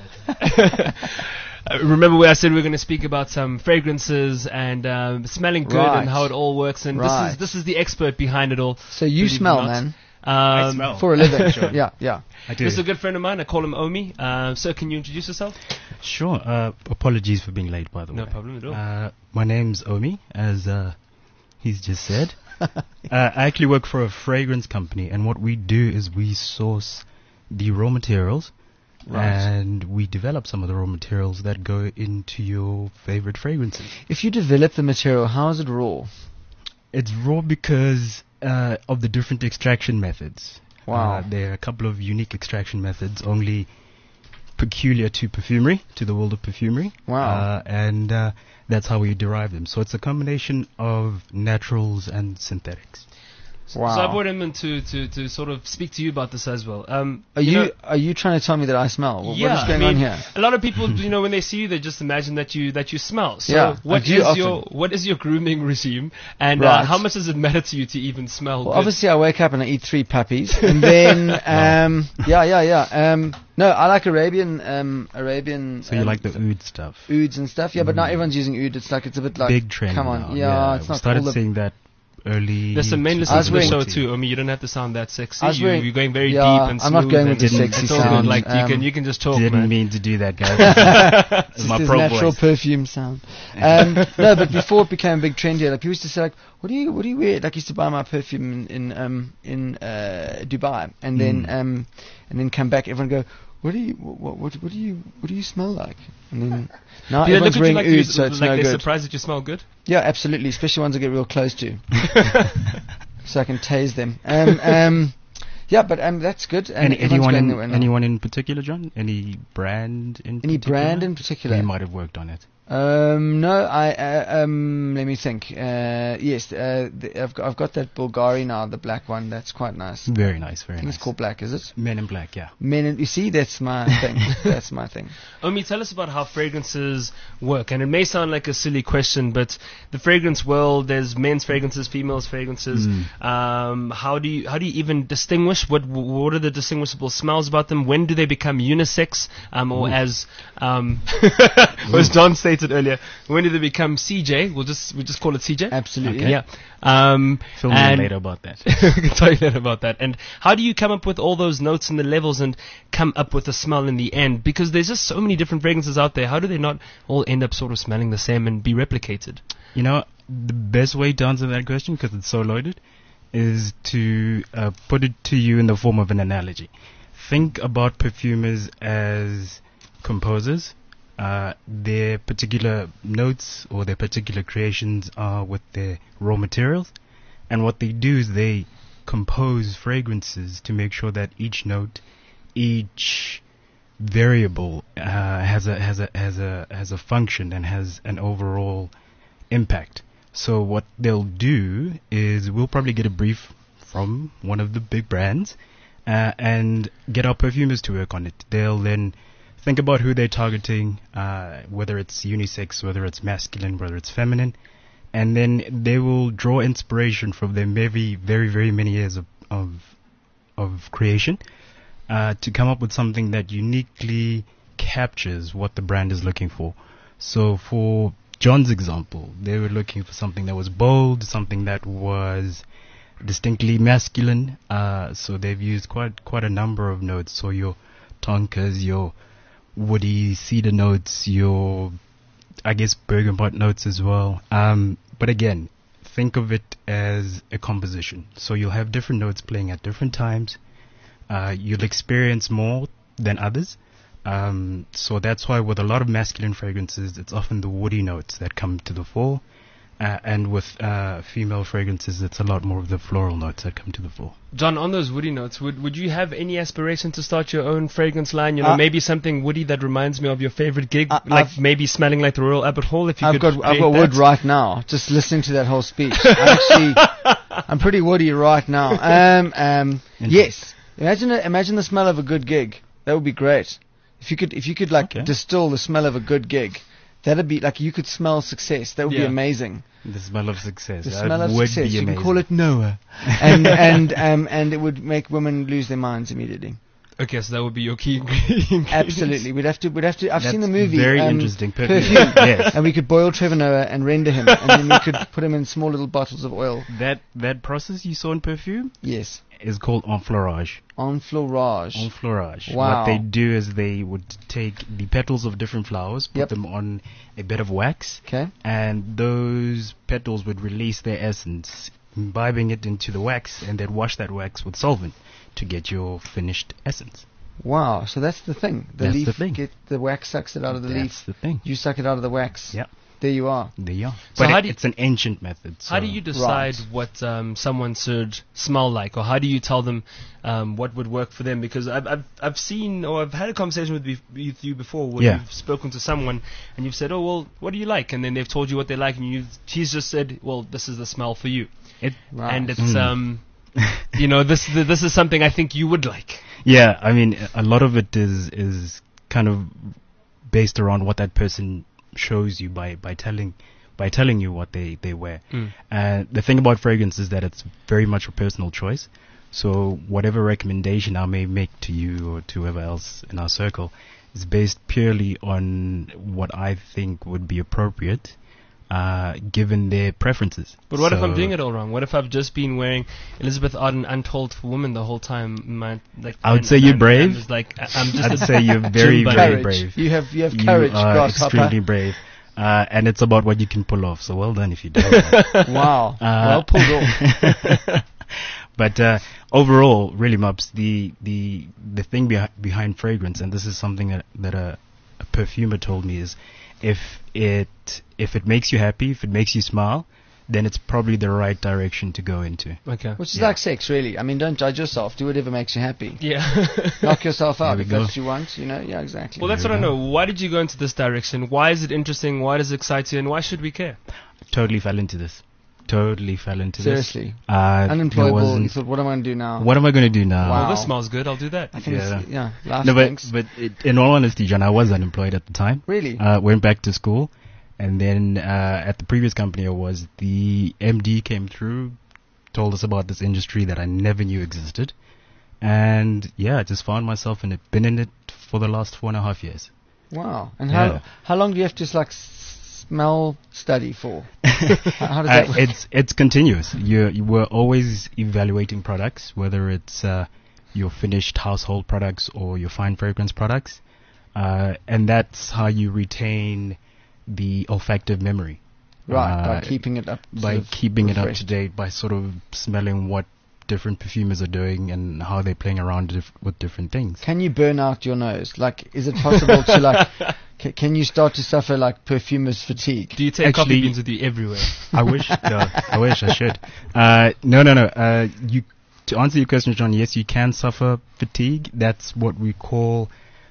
remember where I said we were going to speak about some fragrances and um, smelling good Right. and how it all works, and this Right. is this is the expert behind it all. So you believe it or smell, not. man, Um, smell. for a living. Sure. Yeah, yeah. I do. This is a good friend of mine. I call him Omi. Uh, sir, can you introduce yourself? Sure. Uh, apologies for being late, by the No way. problem at all. Uh, my name's Omi, as uh, he's just said. uh, I actually work for a fragrance company, and what we do is we source the raw materials, Right. and we develop some of the raw materials that go into your favorite fragrances. If you develop the material, how is it raw? It's raw because uh, of the different extraction methods. Wow. Uh, there are a couple of unique extraction methods only peculiar to perfumery, to the world of perfumery. Wow. Uh, and uh, that's how we derive them. So it's a combination of naturals and synthetics. Wow. So I brought him in to, to, to sort of speak to you about this as well. Um, Are you know- are you trying to tell me that I smell? Well, yeah, what is going I mean, on here? A lot of people, you know, when they see you, they just imagine that you that you smell. So Yeah, what I do is often. your what is your grooming regime, and uh, Right. how much does it matter to you to even smell Well, good? obviously I wake up and I eat three puppies, and then um, yeah, yeah, yeah. Um, no, I like Arabian, um, Arabian. So you um, like the oud stuff. ouds and stuff? Yeah, but now Mm. everyone's using oud. It's like it's a bit like Big trend Come on, now. yeah, it's we not started all the seeing that early. Listen, men to listen I was to the wearing- show too. I mean, you don't have to sound that sexy. I was You, wearing- you're going very yeah, deep and I'm not smooth going and with the Didn't- sexy it's all good. sound. Like you um, can you can just talk, Didn't man. mean to do that, guys. It's It's my just pro his natural voice. perfume sound. Um, no, but before it became a big trend here, like people used to say, like, "What do you, what do you wear?" Like, I used to buy my perfume in in um, in uh, Dubai, and then Mm. um, and then come back. Everyone go, "What do you, what, what, what do you, what do you smell like?" And then now Do they look everyone's at you wearing like, oud, you, so it's like no they're good. surprised that you smell good? Yeah, absolutely, especially ones I get real close to, so I can tase them. Um, um, yeah, but um, that's good. And Any, everyone's anyone going in that way now. anyone in particular, John? Any brand in Any particular? brand in particular? You might have worked on it. Um, no, I uh, um, let me think. Uh, yes, uh, the, I've got, I've got that Bulgari now, the black one. That's quite nice. Very nice, very I think nice. it's called black, is it? Men in Black, yeah. Men, and, you see, that's my thing. That's my thing. Omi, tell us about how fragrances work. And it may sound like a silly question, but the fragrance world, there's men's fragrances, females fragrances. Mm. Um, how do you how do you even distinguish? What what are the distinguishable smells about them? When do they become unisex? Um, or Ooh. as um, as John stated earlier, when do they become C J? We'll just we'll just call it C J. Absolutely. Okay. Yeah. Um, Fill me in and- later about that. we can tell you later about that. And how do you come up with all those notes and the levels and come up with a smell in the end? Because there's just so many different fragrances out there. How do they not all end up sort of smelling the same and be replicated? You know, the best way to answer that question, because it's so loaded, is to uh, put it to you in the form of an analogy. Think about perfumers as composers. Uh, their particular notes or their particular creations are with their raw materials, and what they do is they compose fragrances to make sure that each note, each variable uh, has a has a has a has a function and has an overall impact. So what they'll do is we'll probably get a brief from one of the big brands uh, and get our perfumers to work on it. They'll then think about who they're targeting, uh, whether it's unisex, whether it's masculine, whether it's feminine, and then they will draw inspiration from their very, very, very many years of of, of creation uh, to come up with something that uniquely captures what the brand is looking for. So for John's example, they were looking for something that was bold, something that was distinctly masculine. Uh, so they've used quite quite a number of notes. So your tonkas, your woody cedar notes, your I guess bergamot notes as well. Um, but again, think of it as a composition. So you'll have different notes playing at different times. Uh, you'll experience more than others. Um, so that's why with a lot of masculine fragrances, it's often the woody notes that come to the fore. Uh, and with uh, female fragrances, it's a lot more of the floral notes that come to the fore. John, on those woody notes, would would you have any aspiration to start your own fragrance line? You know, Uh, maybe something woody that reminds me of your favorite gig, Uh, like I've- maybe smelling like the Royal Albert Hall. If you I've could got I've create got wood that. right now. Just listening to that whole speech. I'm actually I'm pretty woody right now. Um um yes. Imagine it, imagine the smell of a good gig. That would be great. If you could if you could like Okay. distill the smell of a good gig, that'd be like you could smell success. That would be Yeah. amazing. The smell of success. The That smell of would success. be You amazing. can call it Noah, and and um and it would make women lose their minds immediately. Okay, so that would be your key ingredient. Absolutely, we'd have to. We'd have to. I've That's seen the movie. very um, interesting. Perfume. Perfume. Yes. And we could boil Trevor Noah and render him, and then we could put him in small little bottles of oil. That that process you saw in perfume Yes. is called enfleurage. Enfleurage. Enfleurage. Wow. What they do is they would take the petals of different flowers, put Yep. them on a bed of wax, Okay. and those petals would release their essence, imbibing it into the wax, and they'd wash that wax with solvent to get your finished essence. Wow. So that's the thing. The That's leaf. the thing. Get the wax sucks it out of the That's leaf. the thing. You suck it out of the wax. Yep. There you are. There you are. So But how it- do you- it's an ancient method. How do so- you decide Right. what um, someone should smell like, or how do you tell them um, what would work for them? Because I've, I've I've seen, or I've had a conversation with, be- with you before, where Yeah. you've spoken to someone and you've said, "Oh well, what do you like?" And then they've told you what they like, and you he's just said, "Well, this is the smell for you," It, Right. and it's Mm. um, you know, this this is something I think you would like. Yeah, I mean, a lot of it is is kind of based around what that person shows you by, by telling by telling you what they, they wear. Mm. And the thing about fragrance is that it's very much a personal choice. So whatever recommendation I may make to you or to whoever else in our circle is based purely on what I think would be appropriate, uh, given their preferences. But what if I'm So- doing it all wrong? What if I've just been wearing Elizabeth Arden Untold for Women the whole time? My, like, I would and- say you're and- brave. and it's like I- I'm just I'd a say you're very, gym buddy. very Courage. brave. You have you have You courage, are grasshopper. extremely brave. Uh, and it's about what you can pull off. So well done if you do that. Wow. Uh, well pulled off. But uh, overall, really, Mups, the the the thing behi- behind fragrance, and this is something that that a, a perfumer told me, is if it if it makes you happy, if it makes you smile, then it's probably the right direction to go into. Okay. Which is Yeah. like sex, really. I mean, don't judge yourself. Do whatever makes you happy. Yeah. Knock yourself out There we if go. that's what you want. You know, yeah, exactly. Well, that's There what I we know. Why did you go into this direction? Why is it interesting? Why does it excite you? And why should we care? Totally fell into this. Totally fell into Seriously. this. Uh, there Unemployable. wasn't- You thought, what am I going to do now? What am I going to do now? Wow. Well, this smells good. I'll do that. I think Yeah. it's, yeah, life No, but, stinks. but it, in all honesty, John, I was unemployed at the time. Really? Uh, went back to school, and then uh, at the previous company I was, the M D came through, told us about this industry that I never knew existed, and yeah, I just found myself in it. Been in it for the last four and a half years. Wow. And Yeah. how how long do you have to like s- smell study for? how, how does that Uh, work? it's it's continuous. You you were always evaluating products, whether it's uh, your finished household products or your fine fragrance products, uh, and that's how you retain the olfactive memory. Right, uh, by keeping it up. by sort of keeping it up to refreshed. date, by sort of smelling what different perfumers are doing and how they're playing around dif- with different things. Can you burn out your nose? Like, is it possible to like? C- can you start to suffer like perfumer's fatigue? Do you take coffee Actually- beans with you everywhere? I wish, no, I wish I should. Uh, no, no, no. Uh, you, to answer your question, John, yes, you can suffer fatigue. That's what we call,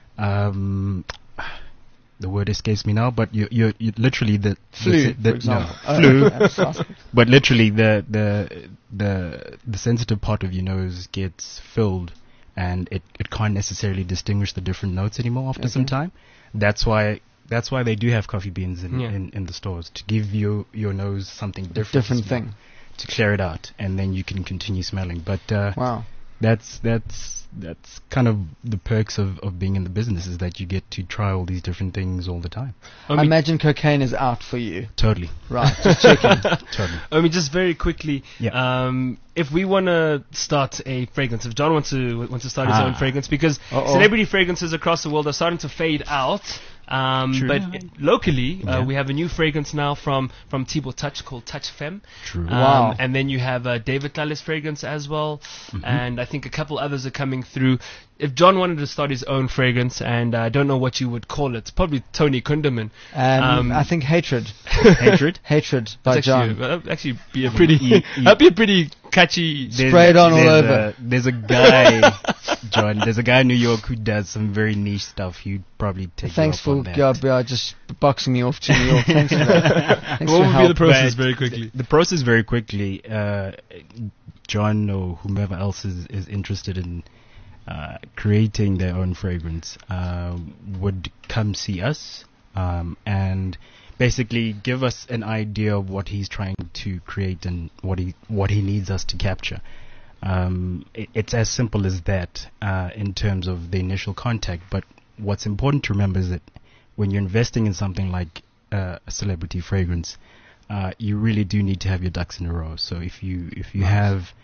um, the word escapes me now, but you, you, you literally the Flu, the, the, for example. No, Oh, flu. okay, I'm sorry. But literally, the the the the sensitive part of your nose gets filled, and it, it can't necessarily distinguish the different notes anymore after some Okay. time. That's why That's why they do have coffee beans in, Yeah. in, in the stores, to give you your nose something different. Different to smell, thing. to clear it out, and then you can continue smelling. But uh, Wow. that's that's that's kind of the perks of, of being in the business, is that you get to try all these different things all the time. I Omi, imagine cocaine is out for you. Totally, Right. Just checking. totally. Omi, just very quickly, Yeah. um, if we want to start a fragrance, if John wants to wants to start his Ah. own fragrance, because Uh-oh. celebrity fragrances across the world are starting to fade out. Um, True. but i- locally, uh, Yeah. we have a new fragrance now from from Thibaut Touch called Touch Femme. True. Um, Wow. And then you have uh, David Lallis fragrance as well, and I think a couple others are coming through. If John wanted to start his own fragrance, and I don't know what you would call it, probably Tony Kunderman. Um, Um, I think hatred. Hatred. Hatred by That's John. actually, that'd actually be a pretty, Ye- ye- that'd be a pretty catchy. There's- Sprayed on all there's over. A, there's a guy, John. There's a guy in New York who does some very niche stuff. He'd probably take Thanks you up for on that. yeah, yeah, just boxing me off to New York. Thanks for that. Thanks What for would be help. the process, But very quickly? The process very quickly. Uh, John or whomever else is, is interested in uh, creating their own fragrance uh, would come see us um, and basically give us an idea of what he's trying to create and what he what he needs us to capture. Um, it, it's as simple as that uh, in terms of the initial contact. But what's important to remember is that when you're investing in something like uh, a celebrity fragrance, uh, you really do need to have your ducks in a row. So if you if you have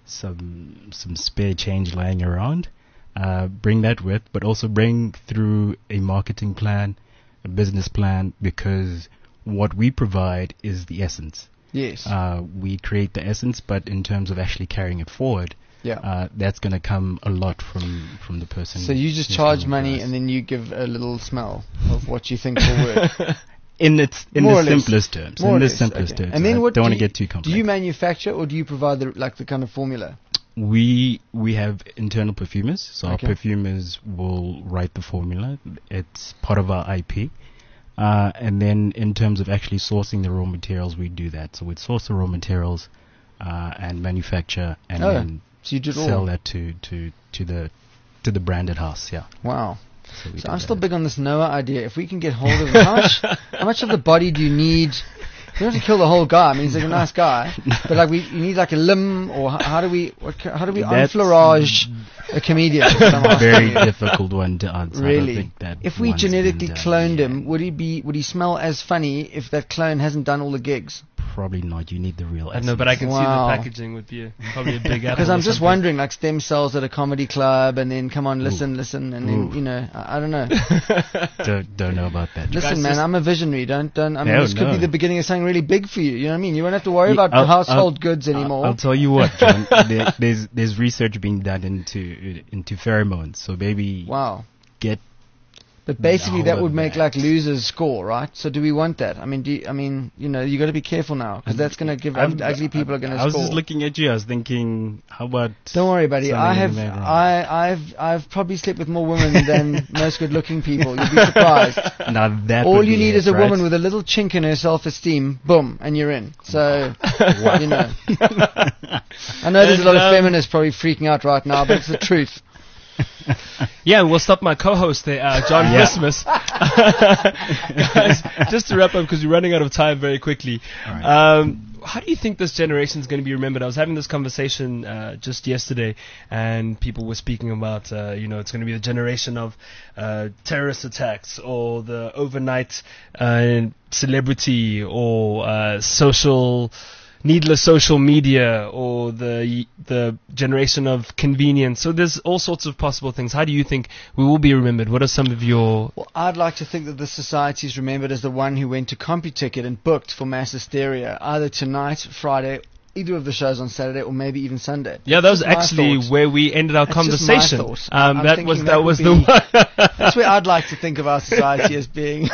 some some spare change lying around, uh, bring that with, but also bring through a marketing plan, a business plan, because what we provide is the essence. Yes. Uh, we create the essence, but in terms of actually carrying it forward, yeah. uh, that's going to come a lot from from the person. So you just who's charge coming to money us. and then you give a little smell of what you think will work. in its in More or the less. simplest terms. More in or the less, simplest okay. terms. And then I what don't do want to you- get too complex. Do you manufacture or do you provide the like the kind of formula? We we have internal perfumers, so Okay. our perfumers will write the formula. It's part of our I P. Uh, and then in terms of actually sourcing the raw materials, we do that. So we'd source the raw materials uh, and manufacture, and Oh, then so you do it all. sell that to, to, to the to the branded house. Yeah. Wow. So, we So do I'm that. still big on this Noah idea. If we can get hold of how much, how much of the body do you need? You don't have to kill the whole guy. I mean, he's like a nice guy, but like we, you need like a limb, or how, how do we, what, ca- how do we That's- enfleurage a comedian? That's what I'm asking Very you. difficult one to answer. I don't Really? think that If we one's genetically been done cloned yet. him, would he be? Would he smell as funny if that clone hasn't done all the gigs? Probably not. You need the real. I don't know, but I can see Wow. the packaging would be a, probably a big apple. Because I'm or just something. wondering, like stem cells at a comedy club, and then come on, listen, listen, and then Ooh. you know, I, I don't know. don't, don't know about that. Listen, guys man, just- I'm a visionary. Don't, don't. I mean, No, this could be no. the beginning of something really big for you. You know what I mean? You won't have to worry Yeah, about I'll- household I'll- goods anymore. I'll, I'll tell you what, John. there, there's there's research being done into into pheromones. So maybe Wow. get. But basically, No, that would make that. like losers score, right? So do we want that? I mean, do you, I mean, you know, you got to be careful now because that's going to give I'm- ugly people are going I to was score. just looking at you. I was thinking, how about? Don't worry, buddy. something I in have, the background? I, I've, I've probably slept with more women than most good-looking people. You'll be surprised. Now that All would you be need it, is a right? woman with a little chink in her self-esteem. Boom, and you're in. So, you know. I know there's a lot of And, um, feminists probably freaking out right now, but it's the truth. Yeah, we'll stop my co-host there, uh, John Yeah. Christmas. Guys, just to wrap up because we're running out of time very quickly. All right. Um, how do you think this generation is going to be remembered? I was having this conversation uh, just yesterday, and people were speaking about, uh, you know, it's going to be the generation of uh, terrorist attacks or the overnight uh, celebrity or uh, social. needless social media or the the generation of convenience. So there's all sorts of possible things. How do you think we will be remembered? What are some of your... Well, I'd like to think that the society is remembered as the one who went to CompuTicket and booked for Mass Hysteria, either tonight, Friday, either of the shows on Saturday, or maybe even Sunday. Yeah, that was Just my actually thoughts. where we ended our That's just my conversation. thoughts. Um, I'm that thinking was that that would was be- the one. That's where I'd like to think of our society as being.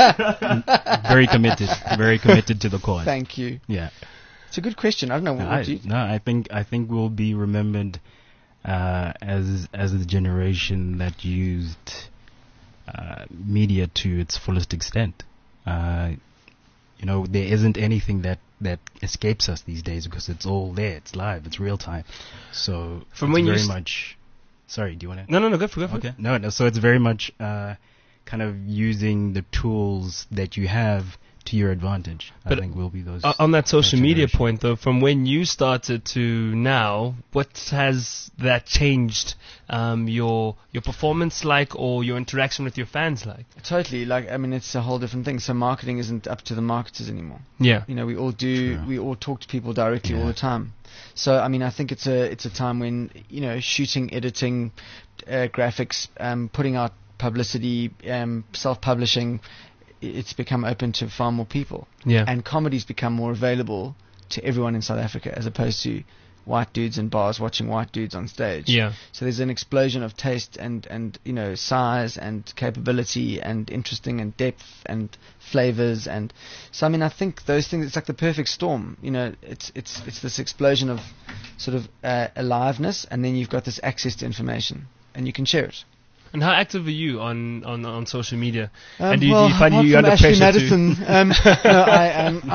Very committed. Very committed to the cause. Thank you. Yeah. It's a good question. I don't know. What, No, what I, do you, no, I think I think we'll be remembered uh, as as the generation that used uh, media to its fullest extent. Uh, you know, there isn't anything that, that escapes us these days because it's all there. It's live. It's real time. So From it's when you very st- much. Sorry, do you want to? No, no, no, go for it. Go for it. Okay. No, no. So it's very much uh, kind of using the tools that you have to your advantage. But I think will be those. Uh, on that social that media generation. point, though, from when you started to now, what has that changed um, your your performance like, or your interaction with your fans like? Totally. Like, I mean, it's a whole different thing. So marketing isn't up to the marketers anymore. Yeah. You know, we all do. True. We all talk to people directly Yeah. all the time. So, I mean, I think it's a it's a time when, you know, shooting, editing, uh, graphics, um, putting out publicity, um, self-publishing, i- it's become open to far more people. Yeah. And comedy's become more available to everyone in South Africa, as opposed to white dudes in bars watching white dudes on stage. Yeah. So there's an explosion of taste and, and you know, size and capability and interesting and depth and flavors. And so, I mean, I think those things, it's like the perfect storm. You know, it's it's it's this explosion of sort of uh, aliveness, and then you've got this access to information, and you can share it. And how active are you on, on, on social media? Um, and do you, well, do you find apart you from under Ashley pressure to... Madison, um, no, I, um,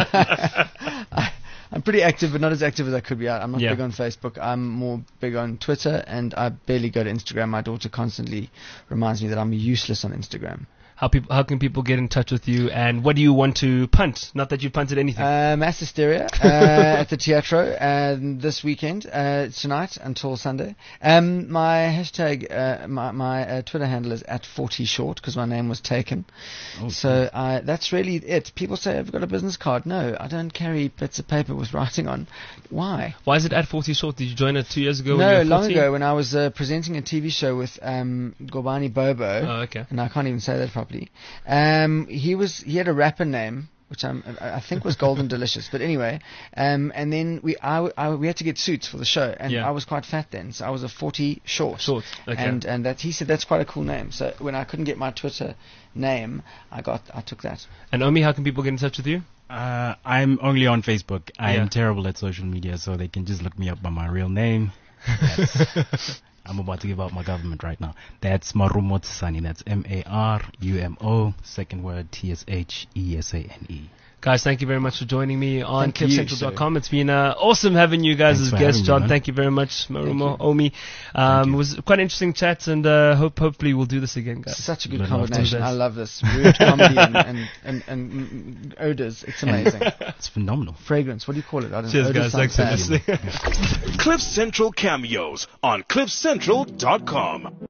I, I, I'm pretty active, but not as active as I could be. I- I'm not Yeah. big on Facebook. I'm more big on Twitter, and I barely go to Instagram. My daughter constantly reminds me that I'm useless on Instagram. How people? How can people get in touch with you? And what do you want to punt? Not that you punted anything. Uh, Mass Hysteria uh, at the Teatro um, this weekend, uh, tonight until Sunday. Um, my hashtag, uh, my, my uh, Twitter handle is at forty short because my name was taken. Oh, So I, that's really it. People say I've got a business card. No, I don't carry bits of paper with writing on. Why? Why is it at forty short? Did you join it two years ago? when you No, were long fourteen? ago when I was uh, presenting a T V show with um, Gobani Bobo. Oh, okay. And I can't even say that properly. Um, he was he had a rapper name, which I'm, I I think was Golden Delicious. But anyway, um, and then we I, I, we had to get suits for the show, and Yeah. I was quite fat then, so I was a forty short. Short. Okay. And and that he said that's quite a cool name. So when I couldn't get my Twitter name, I got I took that. And Omi, how can people get in touch with you? Uh, I'm only on Facebook. I Yeah. am terrible at social media, so they can just look me up by my real name. That's- I'm about to give out my government right now. That's Marumo Tsani. That's M A R U M O, second word T S H E S A N E. Guys, thank you very much for joining me on Thank cliff you, central dot com. sir. It's been uh, awesome having you guys Thanks as for guests. having me, John, man. thank you very much. Marumo, you. Omi. Um, you. it was quite an interesting chat, and uh, hope hopefully we'll do this again, guys. Such a good Would love to. combination. Do I this. love this rude comedy and and and, and mm, odors. It's amazing. It's phenomenal. Fragrance. What do you call it? I don't Cheers, know. Odors guys. sounds Thanks for bad. listening. Cliff Central cameos on cliff central dot com.